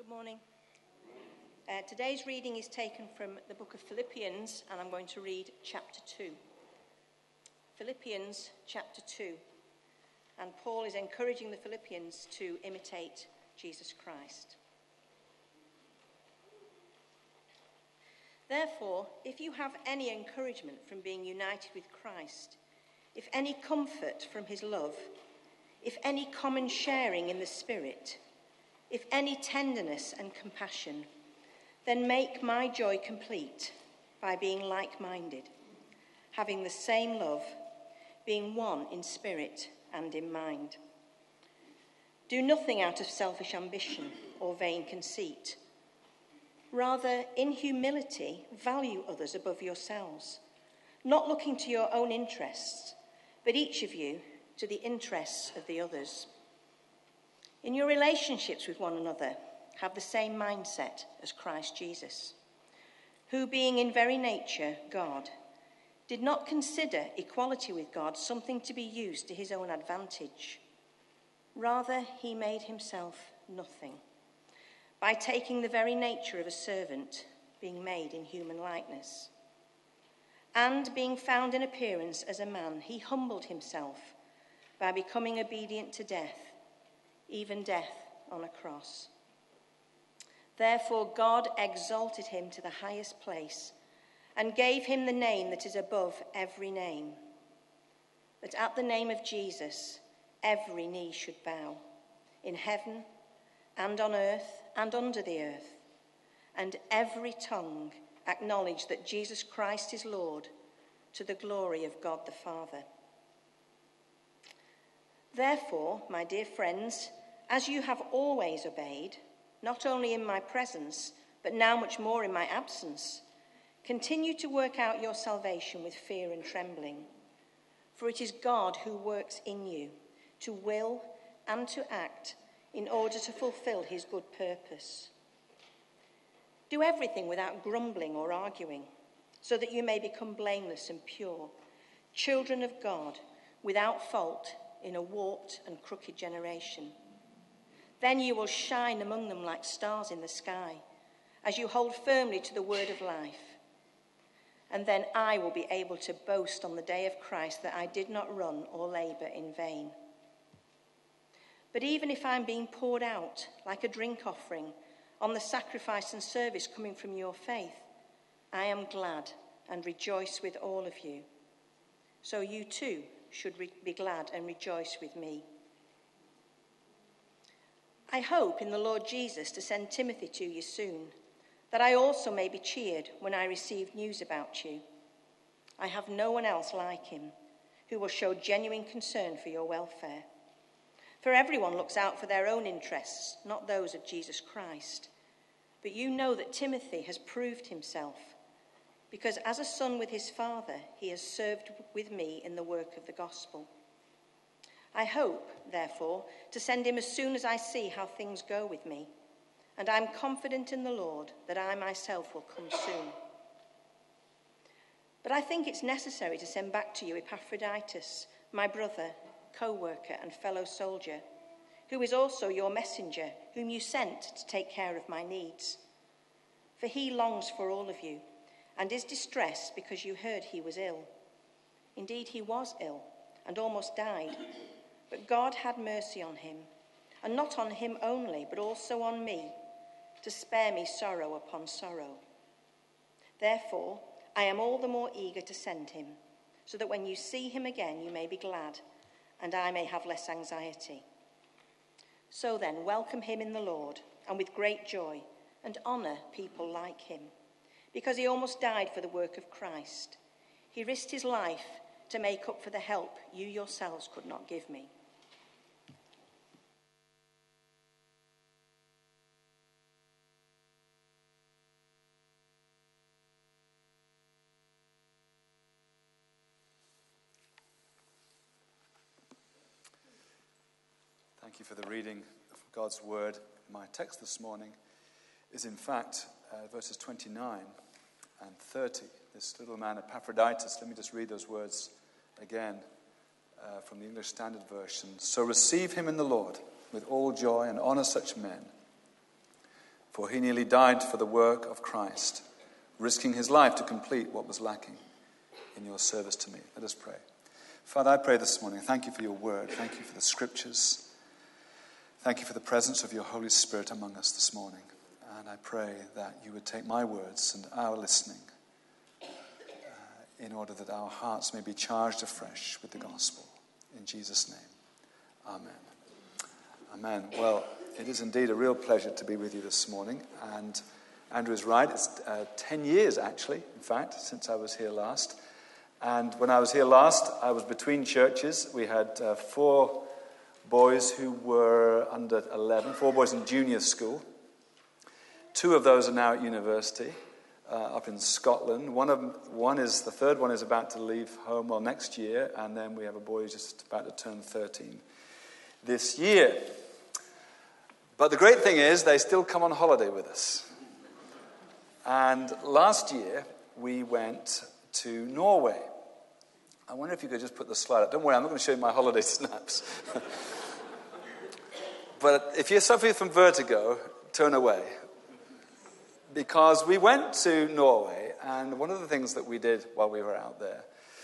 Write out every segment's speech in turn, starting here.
Good morning. Today's reading is taken from the book of Philippians, and I'm going to read chapter 2. Philippians chapter 2. And Paul is encouraging the Philippians to imitate Jesus Christ. Therefore, if you have any encouragement from being united with Christ, if any comfort from his love, if any common sharing in the Spirit, if any tenderness and compassion, then make my joy complete by being like-minded, having the same love, being one in spirit and in mind. Do nothing out of selfish ambition or vain conceit. Rather, in humility, value others above yourselves, not looking to your own interests, but each of you to the interests of the others. In your relationships with one another, have the same mindset as Christ Jesus, who, being in very nature God, did not consider equality with God something to be used to his own advantage. Rather, he made himself nothing, by taking the very nature of a servant, being made in human likeness. And being found in appearance as a man, he humbled himself by becoming obedient to death, even death on a cross. Therefore God exalted him to the highest place and gave him the name that is above every name, that at the name of Jesus every knee should bow, in heaven and on earth and under the earth, and every tongue acknowledge that Jesus Christ is Lord, to the glory of God the Father. Therefore, my dear friends, as you have always obeyed, not only in my presence, but now much more in my absence, continue to work out your salvation with fear and trembling. For it is God who works in you, to will and to act, in order to fulfill his good purpose. Do everything without grumbling or arguing, so that you may become blameless and pure, children of God, without fault in a warped and crooked generation. Then you will shine among them like stars in the sky, as you hold firmly to the word of life. And then I will be able to boast on the day of Christ that I did not run or labor in vain. But even if I'm being poured out like a drink offering on the sacrifice and service coming from your faith, I am glad and rejoice with all of you. So you too should be glad and rejoice with me. I hope in the Lord Jesus to send Timothy to you soon, that I also may be cheered when I receive news about you. I have no one else like him, who will show genuine concern for your welfare. For everyone looks out for their own interests, not those of Jesus Christ. But you know that Timothy has proved himself, because as a son with his father, he has served with me in the work of the gospel. I hope, therefore, to send him as soon as I see how things go with me, and I'm confident in the Lord that I myself will come soon. But I think it's necessary to send back to you Epaphroditus, my brother, co-worker and fellow soldier, who is also your messenger, whom you sent to take care of my needs. For he longs for all of you, and is distressed because you heard he was ill. Indeed, he was ill, and almost died. But God had mercy on him, and not on him only, but also on me, to spare me sorrow upon sorrow. Therefore, I am all the more eager to send him, so that when you see him again, you may be glad, and I may have less anxiety. So then, welcome him in the Lord, and with great joy, and honour people like him, because he almost died for the work of Christ. He risked his life to make up for the help you yourselves could not give me. Thank you for the reading of God's word. My text this morning is in fact verses 29 and 30. This little man Epaphroditus, let me just read those words again from the English Standard Version. So receive him in the Lord with all joy and honor such men, for he nearly died for the work of Christ, risking his life to complete what was lacking in your service to me. Let us pray. Father, I pray this morning, thank you for your word. Thank you for the scriptures. Thank you for the presence of your Holy Spirit among us this morning. And I pray that you would take my words and our listening in order that our hearts may be charged afresh with the gospel. In Jesus' name, amen. Amen. Well, it is indeed a real pleasure to be with you this morning. And Andrew is right. It's 10 years, actually, in fact, since I was here last. And when I was here last, I was between churches. We had 4 boys who were under 11, 4 boys in junior school. 2 of those are now at university up in Scotland. The third one is about to leave home next year, and then we have a boy who's just about to turn 13 this year. But the great thing is they still come on holiday with us. And last year we went to Norway. I wonder if you could just put the slide up. Don't worry, I'm not going to show you my holiday snaps. But if you're suffering from vertigo, turn away. Because we went to Norway, and one of the things that we did while we were out there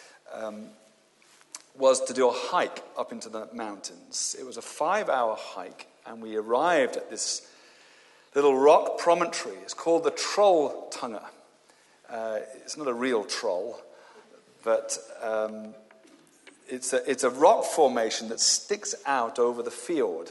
was to do a hike up into the mountains. It was a 5-hour hike, and we arrived at this little rock promontory. It's called the Trolltunga. It's not a real troll, but it's a rock formation that sticks out over the fjord.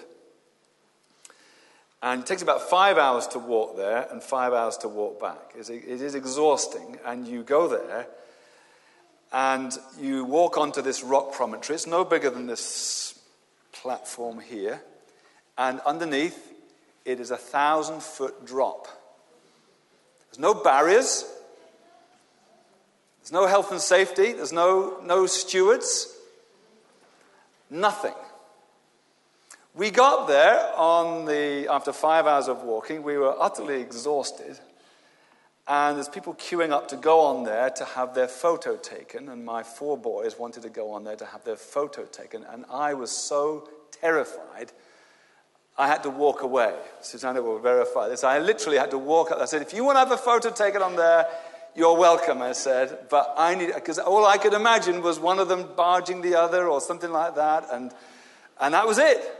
And it takes about 5 hours to walk there and 5 hours to walk back. It is exhausting, and you go there and you walk onto this rock promontory. It's no bigger than this platform here. And underneath, it is a 1,000-foot drop. There's no barriers. There's no health and safety. There's no stewards. Nothing. We got there after 5 hours of walking. We were utterly exhausted. And there's people queuing up to go on there to have their photo taken. And my 4 boys wanted to go on there to have their photo taken. And I was so terrified, I had to walk away. Susanna will verify this. I literally had to walk up. I said, if you want to have a photo taken on there, you're welcome, I said. But because all I could imagine was one of them barging the other or something like that. And that was it.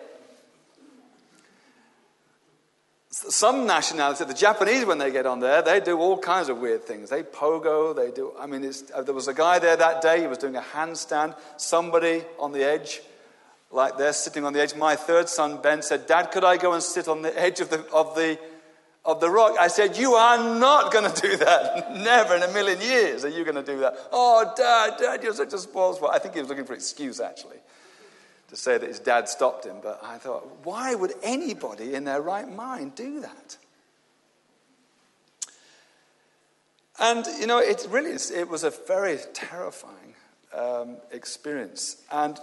Some nationalities, the Japanese, when they get on there, they do all kinds of weird things. They pogo, there was a guy there that day, he was doing a handstand. Somebody on the edge, like they're sitting on the edge. My 3rd son, Ben, said, Dad, could I go and sit on the edge of the rock? I said, you are not going to do that. Never in a million years are you going to do that. Oh, Dad, you're such a spoiled sport. I think he was looking for an excuse, actually, to say that his dad stopped him. But I thought, why would anybody in their right mind do that? And, it was a very terrifying experience. And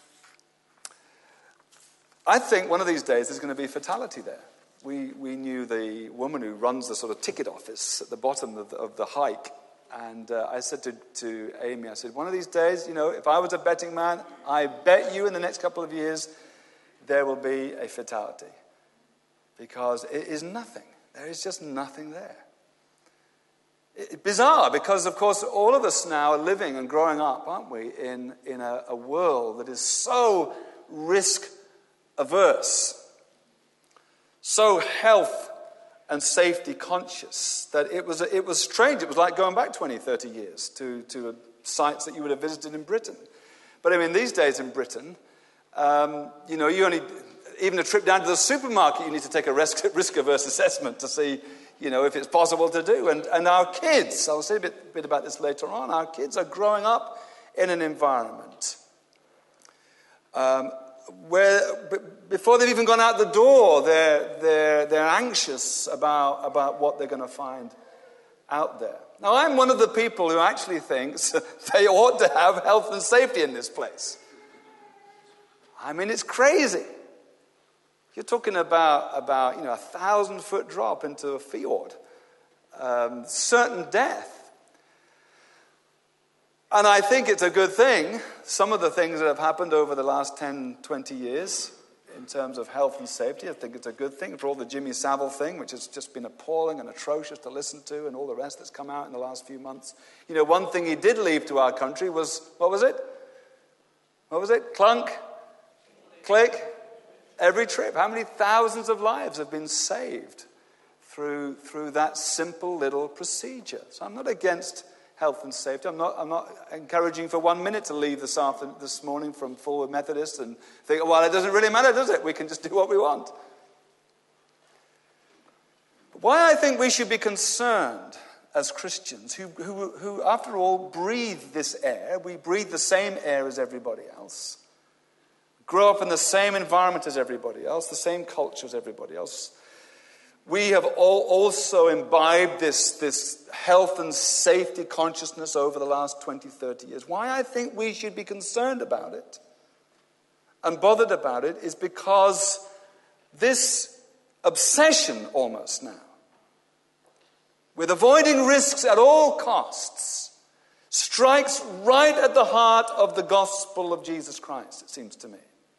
I think one of these days there's going to be fatality there. We knew the woman who runs the sort of ticket office at the bottom of the hike. And I said to Amy, I said, one of these days, if I was a betting man, I bet you in the next couple of years there will be a fatality. Because it is nothing. There is just nothing there. It's bizarre because, of course, all of us now are living and growing up, aren't we, in a world that is so risk-averse, so health and safety conscious, that it was strange. It was like going back 20, 30 years to sites that you would have visited in Britain. But these days in Britain, you only, even a trip down to the supermarket, you need to take a risk-averse assessment to see, if it's possible to do. And our kids, I'll say a bit about this later on, our kids are growing up in an environment where before they've even gone out the door, they're anxious about what they're going to find out there. Now, I'm one of the people who actually thinks they ought to have health and safety in this place. It's crazy. You're talking about a 1,000-foot drop into a fjord, certain death. And I think it's a good thing, some of the things that have happened over the last 10, 20 years in terms of health and safety. I think it's a good thing. For all the Jimmy Savile thing, which has just been appalling and atrocious to listen to, and all the rest that's come out in the last few months. You know, one thing he did leave to our country was, what was it? What was it? Clunk, click, every trip. How many thousands of lives have been saved through that simple little procedure? So I'm not against health and safety. I'm not encouraging for 1 minute to leave this morning from Fulwood Methodist and think, well, it doesn't really matter, does it? We can just do what we want. But why I think we should be concerned as Christians, who after all breathe this air, we breathe the same air as everybody else, grow up in the same environment as everybody else, the same culture as everybody else. We have all also imbibed this health and safety consciousness over the last 20, 30 years. Why I think we should be concerned about it and bothered about it is because this obsession almost now with avoiding risks at all costs strikes right at the heart of the gospel of Jesus Christ, it seems to me.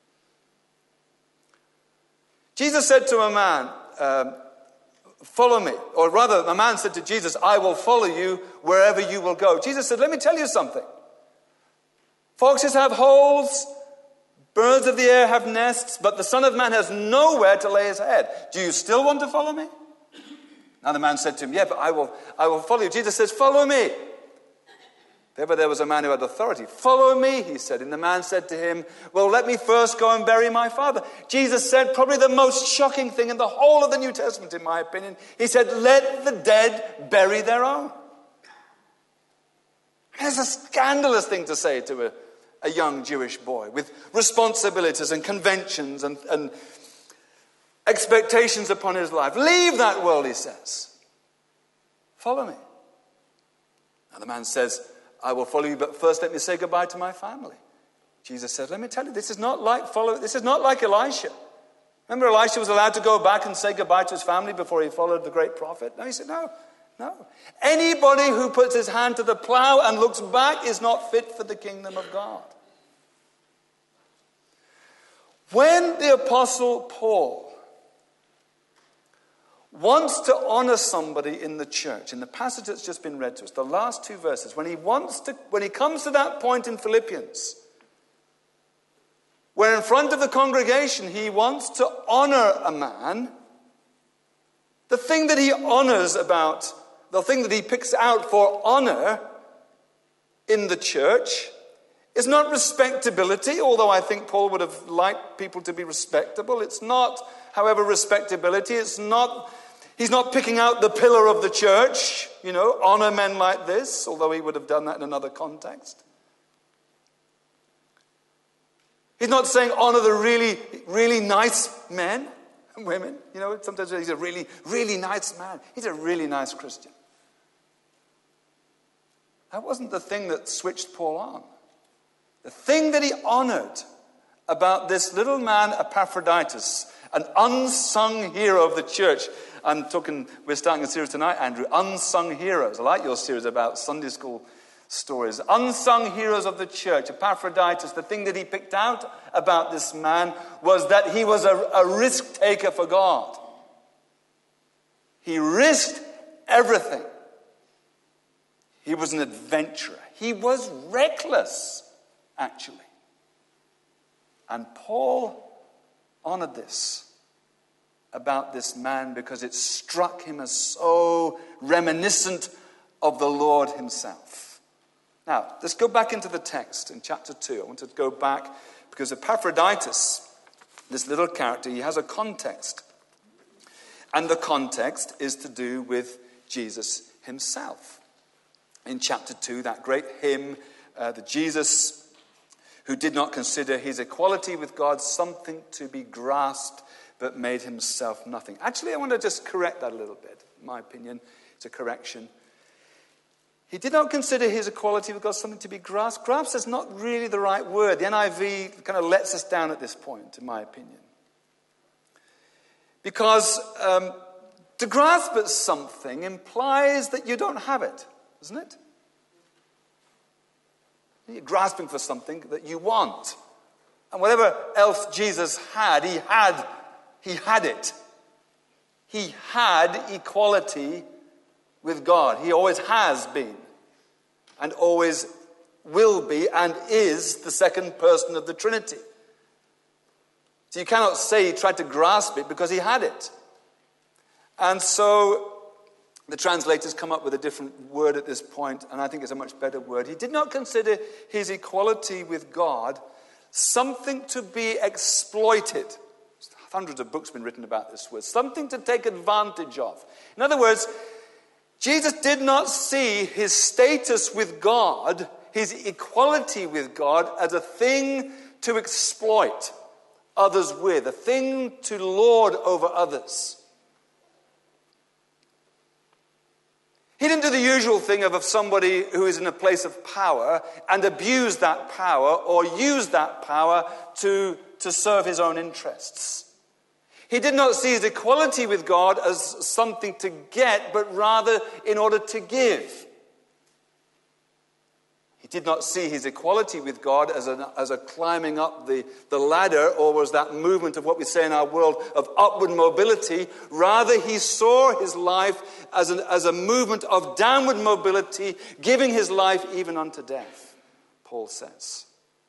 Jesus said to a man, follow me. Or rather, a man said to Jesus, I will follow you wherever you will go. Jesus said, let me tell you something. Foxes have holes, birds of the air have nests, but the Son of Man has nowhere to lay his head. Do you still want to follow me? Now the man said to him, yeah, but I will follow you. Jesus says, follow me. There was a man who had authority. Follow me, he said. And the man said to him, well, let me first go and bury my father. Jesus said probably the most shocking thing in the whole of the New Testament, in my opinion. He said, let the dead bury their own. It's a scandalous thing to say to a young Jewish boy with responsibilities and conventions and expectations upon his life. Leave that world, he says. Follow me. And the man says, I will follow you, but first let me say goodbye to my family. Jesus said, let me tell you, this is not like Elisha. Remember, Elisha was allowed to go back and say goodbye to his family before he followed the great prophet? No, he said, no. Anybody who puts his hand to the plow and looks back is not fit for the kingdom of God. When the Apostle Paul wants to honor somebody in the church, in the passage that's just been read to us, the last two verses, when he comes to that point in Philippians, where in front of the congregation he wants to honor a man, the thing that he honors about, the thing that he picks out for honor in the church is not respectability, although I think Paul would have liked people to be respectable. It's not, however, respectability. He's not picking out the pillar of the church, honor men like this, although he would have done that in another context. He's not saying honor the really, really nice men and women. Sometimes he's a really, really nice man. He's a really nice Christian. That wasn't the thing that switched Paul on. The thing that he honored about this little man Epaphroditus, an unsung hero of the church. We're starting a series tonight, Andrew, Unsung Heroes. I like your series about Sunday school stories. Unsung heroes of the church. Epaphroditus, the thing that he picked out about this man was that he was a risk taker for God. He risked everything. He was an adventurer. He was reckless, actually. And Paul honored this about this man because it struck him as so reminiscent of the Lord himself. Now, let's go back into the text in chapter 2. I want to go back because Epaphroditus, this little character, he has a context. And the context is to do with Jesus himself. In chapter 2, that great hymn, the Jesus who did not consider his equality with God something to be grasped, but made himself nothing. Actually, I want to just correct that a little bit. In my opinion, it's a correction. He did not consider his equality with God something to be grasped. Grasp is not really the right word. The NIV kind of lets us down at this point, in my opinion. Because to grasp at something implies that you don't have it, doesn't it? You're grasping for something that you want. And whatever else Jesus had, he had it. He had equality with God. He always has been, and always will be, and is the second person of the Trinity. So you cannot say he tried to grasp it, because he had it. And so the translators come up with a different word at this point, and I think it's a much better word. He did not consider his equality with God something to be exploited. Hundreds of books have been written about this word. Something to take advantage of. In other words, Jesus did not see his status with God, his equality with God, as a thing to exploit others with, a thing to lord over others. He didn't do the usual thing of somebody who is in a place of power and abuse that power or use that power to serve his own interests. He did not see his equality with God as something to get, but rather in order to give. He did not see his equality with God as a climbing up the ladder, or was that movement of what we say in our world of upward mobility. Rather, he saw his life as a movement of downward mobility, giving his life even unto death, Paul says.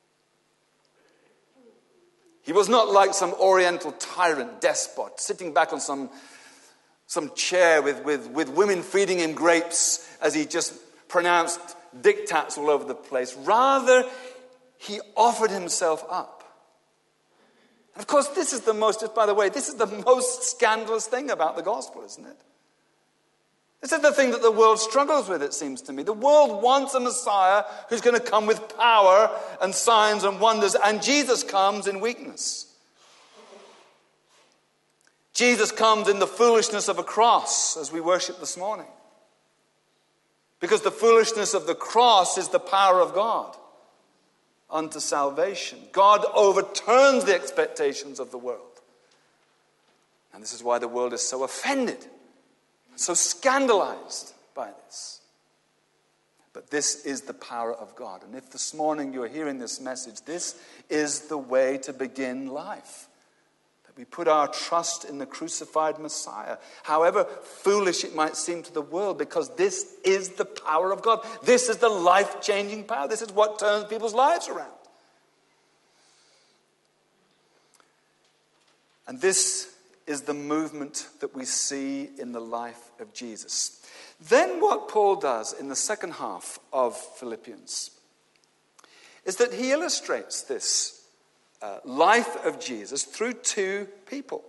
He was not like some oriental tyrant, despot, sitting back on some chair with women feeding him grapes as he just pronounced diktats all over the place. Rather, he offered himself up. And of course, this is the most scandalous thing about the gospel, isn't it? This is the thing that the world struggles with, it seems to me. The world wants a Messiah who's going to come with power and signs and wonders, and Jesus comes in weakness. Jesus comes in the foolishness of a cross, as we worship this morning. Because the foolishness of the cross is the power of God unto salvation. God overturns the expectations of the world. And this is why the world is so offended, so scandalized by this. But this is the power of God. And if this morning you're hearing this message, this is the way to begin life. That we put our trust in the crucified Messiah, however foolish it might seem to the world, because this is the power of God. This is the life-changing power. This is what turns people's lives around. And this is the movement that we see in the life of Jesus. Then what Paul does in the second half of Philippians is that he illustrates this life of Jesus through two people.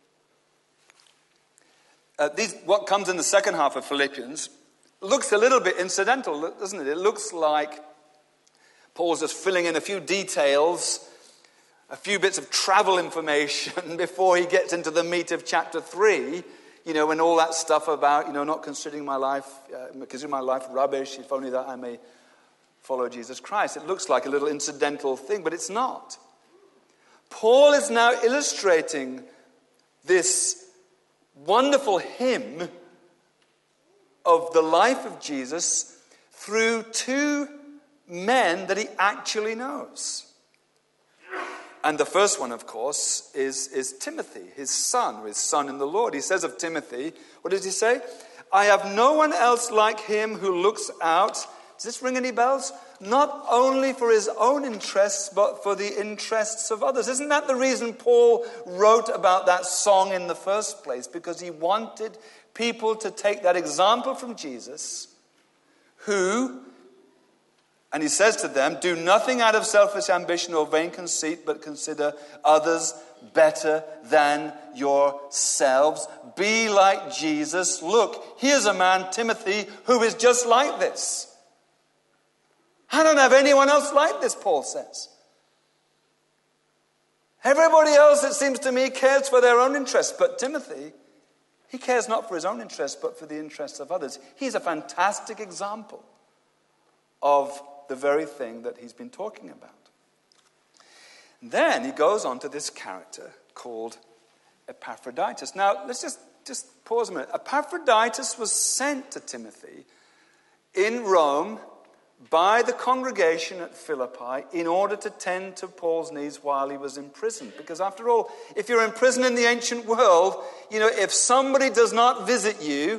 What comes in the second half of Philippians looks a little bit incidental, doesn't it? It looks like Paul's just filling in a few details, a few bits of travel information before he gets into the meat of chapter 3, and all that stuff about, not considering my life rubbish, if only that I may follow Jesus Christ. It looks like a little incidental thing, but it's not. Paul is now illustrating this wonderful hymn of the life of Jesus through two men that he actually knows. And the first one, of course, is Timothy, his son in the Lord. He says of Timothy, what does he say? I have no one else like him who looks out. Does this ring any bells? Not only for his own interests, but for the interests of others. Isn't that the reason Paul wrote about that song in the first place? Because he wanted people to take that example from Jesus, who, and he says to them, do nothing out of selfish ambition or vain conceit, but consider others better than yourselves. Be like Jesus. Look, here's a man, Timothy, who is just like this. I don't have anyone else like this, Paul says. Everybody else, it seems to me, cares for their own interests. But Timothy, he cares not for his own interests, but for the interests of others. He's a fantastic example of the very thing that he's been talking about. And then he goes on to this character called Epaphroditus. Now, let's just pause a minute. Epaphroditus was sent to Timothy in Rome by the congregation at Philippi in order to tend to Paul's needs while he was in prison. Because after all, if you're in prison in the ancient world, if somebody does not visit you,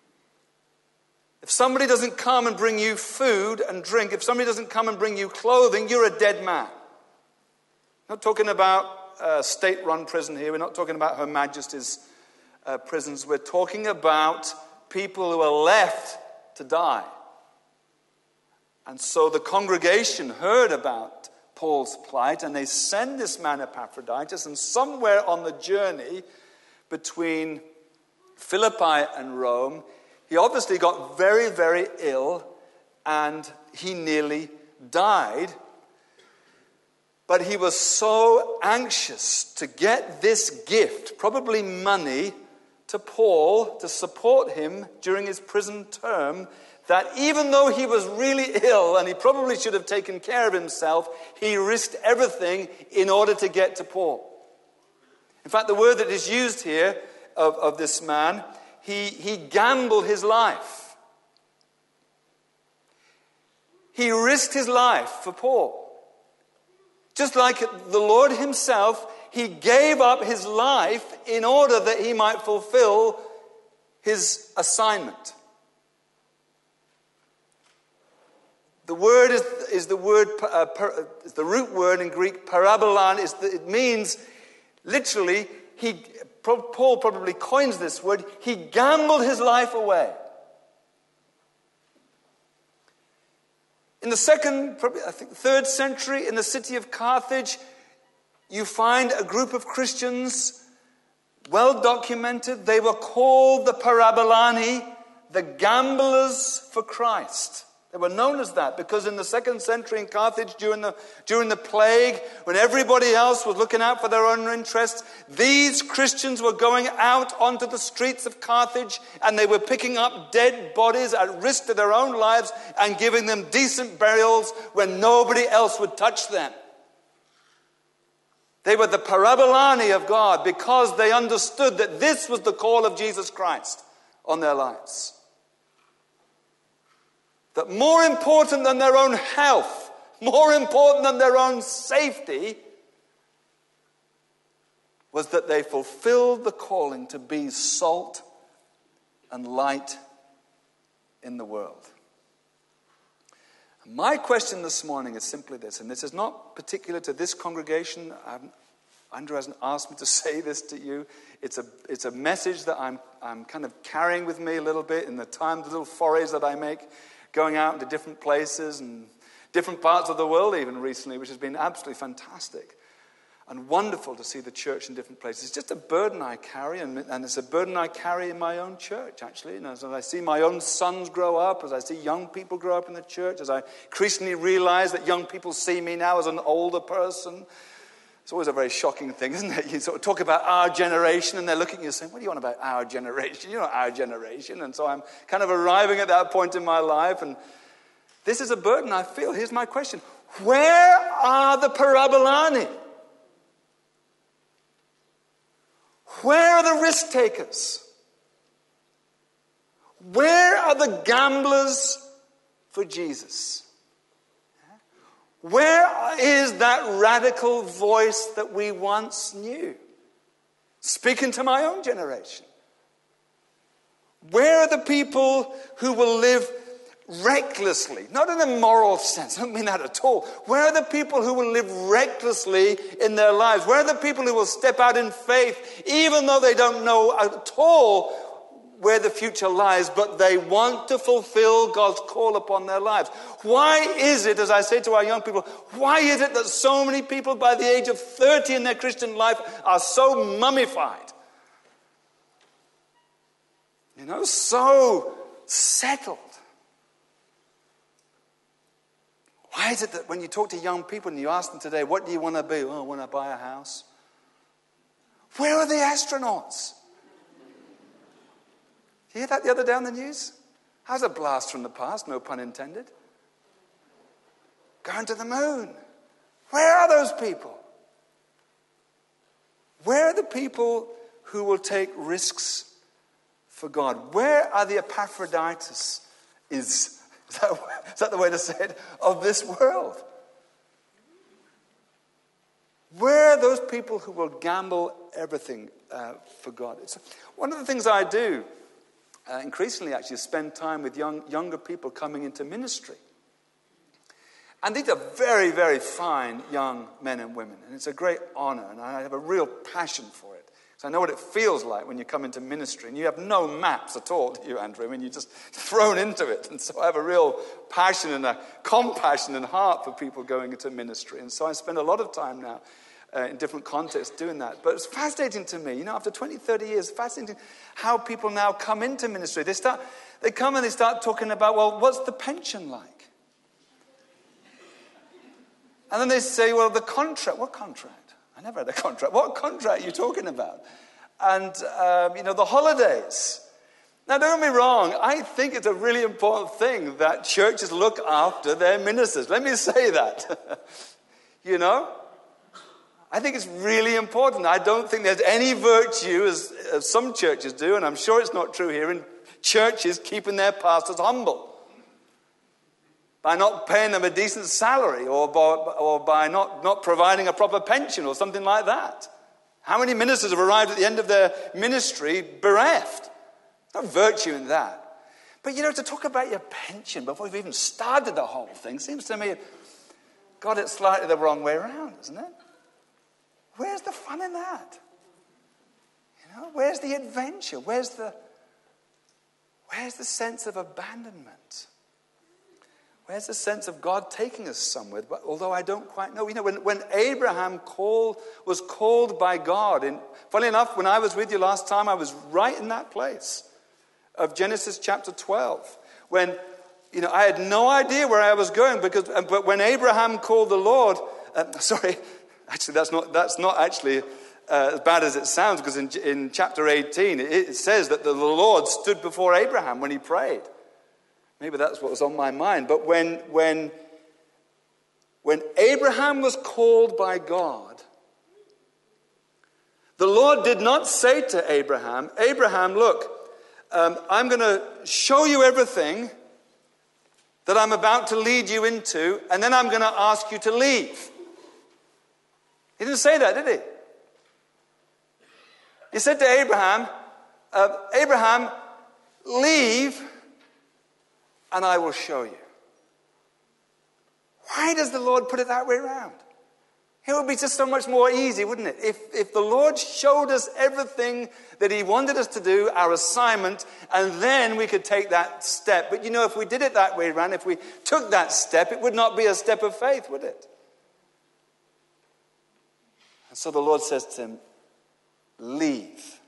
if somebody doesn't come and bring you food and drink, if somebody doesn't come and bring you clothing, you're a dead man. Not talking about a state-run prison here. We're not talking about Her Majesty's prisons. We're talking about people who are left to die. And so the congregation heard about Paul's plight, and they send this man Epaphroditus, and somewhere on the journey between Philippi and Rome, he obviously got very, very ill, and he nearly died. But he was so anxious to get this gift, probably money, to Paul to support him during his prison term, that even though he was really ill and he probably should have taken care of himself, he risked everything in order to get to Paul. In fact, the word that is used here of this man, he gambled his life. He risked his life for Paul. Just like the Lord himself, he gave up his life in order that he might fulfill his assignment. The word is the root word in Greek, parabolan. It means, literally, Paul probably coins this word, he gambled his life away. In the second, probably, I think, 3rd century, in the city of Carthage, you find a group of Christians, well documented. They were called the Parabolani, the gamblers for Christ. They were known as that because in the 2nd century in Carthage, during the plague, when everybody else was looking out for their own interests, these Christians were going out onto the streets of Carthage, and they were picking up dead bodies at risk to their own lives and giving them decent burials when nobody else would touch them. They were the Parabolani of God because they understood that this was the call of Jesus Christ on their lives. That more important than their own health, more important than their own safety, was that they fulfilled the calling to be salt and light in the world. My question this morning is simply this, and this is not particular to this congregation. Andrew hasn't asked me to say this to you. It's a message that I'm kind of carrying with me a little bit in the little forays that I make, going out into different places and different parts of the world even recently, which has been absolutely fantastic and wonderful to see the church in different places. It's just a burden I carry, and it's a burden I carry in my own church, actually. As I see my own sons grow up, as I see young people grow up in the church, as I increasingly realize that young people see me now as an older person. It's always a very shocking thing, isn't it? You sort of talk about our generation, and they're looking at you saying, what do you want about our generation? You're not our generation. And so I'm kind of arriving at that point in my life, and this is a burden I feel. Here's my question. Where are the Parabolani? Where are the risk takers? Where are the gamblers for Jesus? Where is that radical voice that we once knew? Speaking to my own generation. Where are the people who will live recklessly? Not in a moral sense, I don't mean that at all. Where are the people who will live recklessly in their lives? Where are the people who will step out in faith, even though they don't know at all where the future lies, but they want to fulfill God's call upon their lives? Why is it, as I say to our young people, why is it that so many people by the age of 30 in their Christian life are so mummified? So settled. Why is it that when you talk to young people and you ask them today, what do you want to be? Oh, I want to buy a house. Where are the astronauts? Did you hear that the other day on the news? How's a blast from the past, no pun intended? Going to the moon. Where are those people? Where are the people who will take risks for God? Where are the Epaphroditus Is that the way to say it? Of this world. Where are those people who will gamble everything for God? It's one of the things I do increasingly, actually, is spend time with younger people coming into ministry. And these are very, very fine young men and women. And it's a great honor, and I have a real passion for it. So I know what it feels like when you come into ministry, and you have no maps at all, do you, Andrew? I mean, you're just thrown into it. And so I have a real passion and a compassion and heart for people going into ministry. And so I spend a lot of time now in different contexts doing that. But it's fascinating to me, after 20, 30 years, fascinating how people now come into ministry. They come and they start talking about, well, what's the pension like? And then they say, well, the contract. What contract? I never had a contract. What contract are you talking about? And, the holidays. Now, don't get me wrong. I think it's a really important thing that churches look after their ministers. Let me say that. I think it's really important. I don't think there's any virtue, as some churches do, and I'm sure it's not true here, in churches keeping their pastors humble. By not paying them a decent salary or by not providing a proper pension or something like that. How many ministers have arrived at the end of their ministry bereft? No virtue in that. But, to talk about your pension before you've even started the whole thing seems to me, got it slightly the wrong way around, isn't it? Where's the fun in that? Where's the adventure? Where's the sense of abandonment? Where's the sense of God taking us somewhere? But although I don't quite know. When Abraham was called by God, and funnily enough, when I was with you last time, I was right in that place of Genesis chapter 12. When, I had no idea where I was going, but when Abraham called the Lord, actually that's not actually as bad as it sounds, because in chapter 18, it says that the Lord stood before Abraham when he prayed. Maybe that's what was on my mind. But when Abraham was called by God, the Lord did not say to Abraham, look, I'm going to show you everything that I'm about to lead you into, and then I'm going to ask you to leave. He didn't say that, did he? He said to Abraham, Abraham, leave, and I will show you. Why does the Lord put it that way around? It would be just so much more easy, wouldn't it? If the Lord showed us everything that he wanted us to do, our assignment, and then we could take that step. But if we did it that way around, if we took that step, it would not be a step of faith, would it? And so the Lord says to him, leave,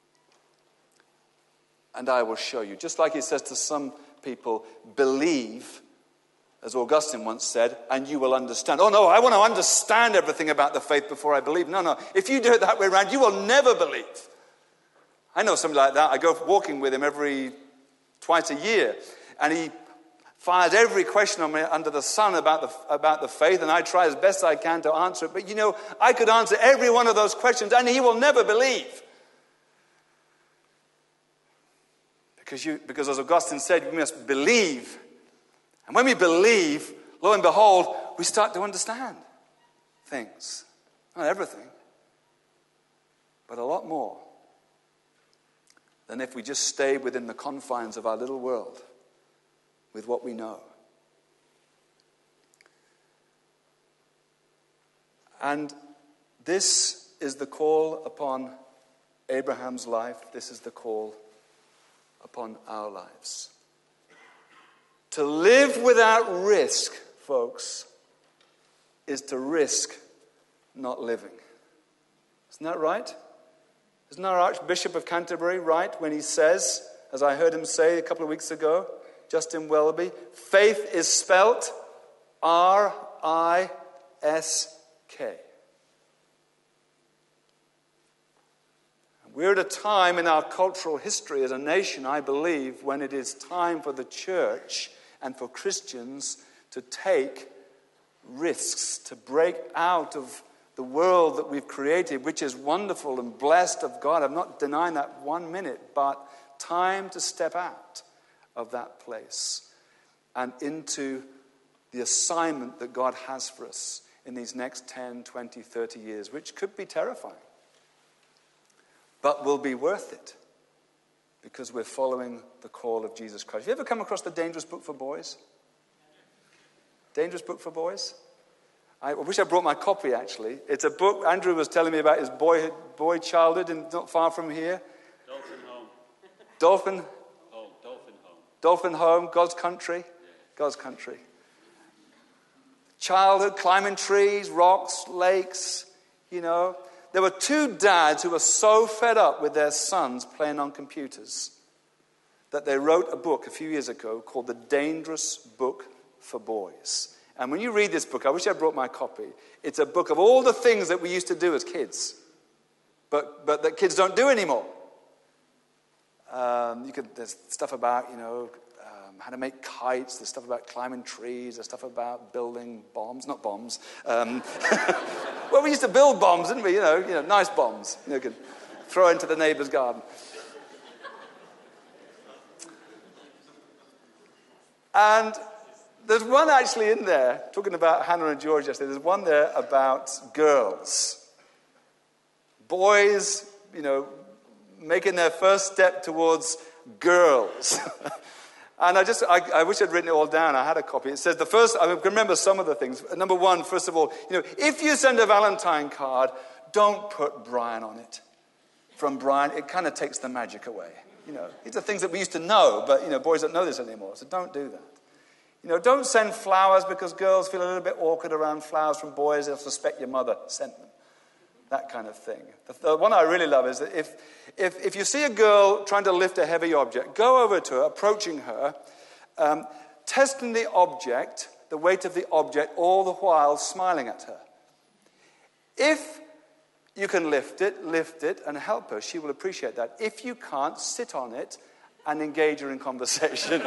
and I will show you. Just like he says to some people, believe, as Augustine once said, and you will understand. Oh no, I want to understand everything about the faith before I believe. No, if you do it that way around, you will never believe. I know somebody like that. I go walking with him twice a year, and he fires every question on me under the sun about the faith, and I try as best I can to answer it. But I could answer every one of those questions, and he will never believe. Because as Augustine said, we must believe. And when we believe, lo and behold, we start to understand things. Not everything, but a lot more than if we just stay within the confines of our little world with what we know. And this is the call upon Abraham's life. This is the call upon our lives. To live without risk, folks, is to risk not living. Isn't that right? Isn't our Archbishop of Canterbury right when he says, as I heard him say a couple of weeks ago, Justin Welby, faith is spelt R-I-S-K. We're at a time in our cultural history as a nation, I believe, when it is time for the church and for Christians to take risks, to break out of the world that we've created, which is wonderful and blessed of God. I'm not denying that 1 minute, but time to step out of that place and into the assignment that God has for us in these next 10, 20, 30 years, which could be terrifying, but will be worth it because we're following the call of Jesus Christ. Have you ever come across the Dangerous Book for Boys? Dangerous Book for Boys? I wish I brought my copy, actually. It's a book Andrew was telling me about his boy childhood not far from here. Dolphin Home. Dolphin? Oh, Dolphin Home. Dolphin Home, God's Country. God's Country. Childhood, climbing trees, rocks, lakes, you know. There were two dads who were so fed up with their sons playing on computers that they wrote a book a few years ago called The Dangerous Book for Boys. And when you read this book, I wish I brought my copy, it's a book of all the things that we used to do as kids, but that kids don't do anymore. There's stuff about, how to make kites. There's stuff about climbing trees. There's stuff about building bombs. Not bombs. Well, we used to build bombs, didn't we? Nice bombs. You could throw into the neighbor's garden. And there's one actually in there, talking about Hannah and George yesterday, there's one there about girls. Boys, making their first step towards girls. And I wish I'd written it all down. I had a copy. It says I can remember some of the things. Number one, first of all, if you send a Valentine card, don't put Brian on it. From Brian, it kind of takes the magic away. These are things that we used to know, but, boys don't know this anymore, so don't do that. Don't send flowers because girls feel a little bit awkward around flowers from boys. They'll suspect your mother sent them. That kind of thing. The one I really love is that if you see a girl trying to lift a heavy object, go over to her, approaching her, testing the object, the weight of the object, all the while smiling at her. If you can lift it and help her, she will appreciate that. If you can't, sit on it and engage her in conversation.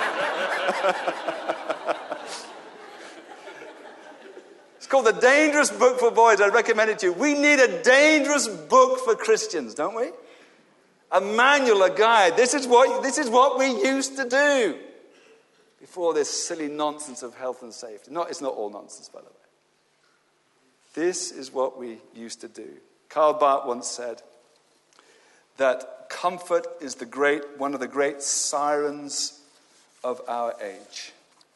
It's called The Dangerous Book for Boys. I recommend it to you. We need a dangerous book for Christians, don't we? A manual, a guide. This is what we used to do before this silly nonsense of health and safety. It's not all nonsense, by the way. This is what we used to do. Karl Barth once said that comfort is one of the great sirens of our age.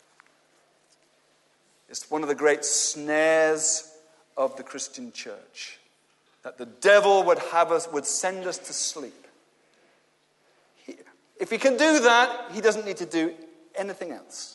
It's one of the great snares of the Christian church, that the devil would send us to sleep. If he can do that, he doesn't need to do anything else.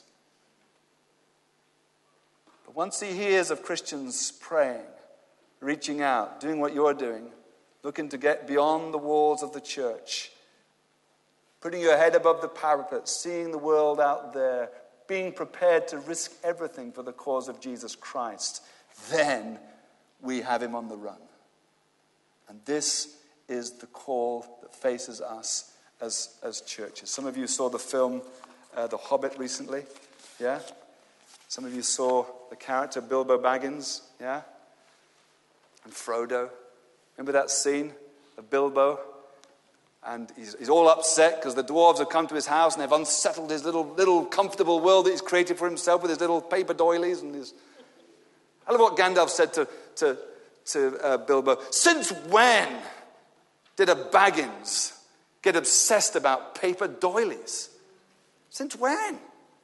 But once he hears of Christians praying, reaching out, doing what you're doing, looking to get beyond the walls of the church, putting your head above the parapet, seeing the world out there, being prepared to risk everything for the cause of Jesus Christ, then we have him on the run. And this is the call that faces us as churches. Some of you saw the film The Hobbit recently, yeah? Some of you saw the character Bilbo Baggins, yeah? And Frodo. Remember that scene of Bilbo? And he's all upset because the dwarves have come to his house and they've unsettled his little comfortable world that he's created for himself with his little paper doilies and his... I love what Gandalf said to Bilbo. Since when did a Baggins get obsessed about paper doilies? Since when?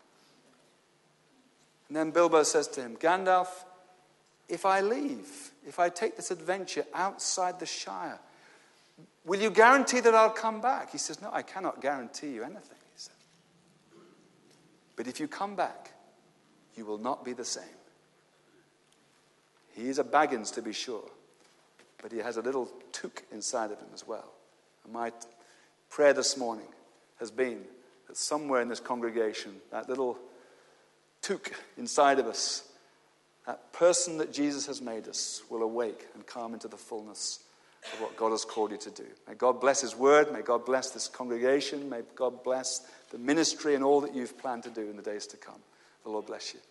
And then Bilbo says to him, Gandalf, if I take this adventure outside the Shire, will you guarantee that I'll come back? He says, no, I cannot guarantee you anything, he said. But if you come back, you will not be the same. He is a Baggins, to be sure, but he has a little took inside of him as well. And my prayer this morning has been that somewhere in this congregation, that little took inside of us, that person that Jesus has made us, will awake and come into the fullness of what God has called you to do. May God bless his word. May God bless this congregation. May God bless the ministry and all that you've planned to do in the days to come. The Lord bless you.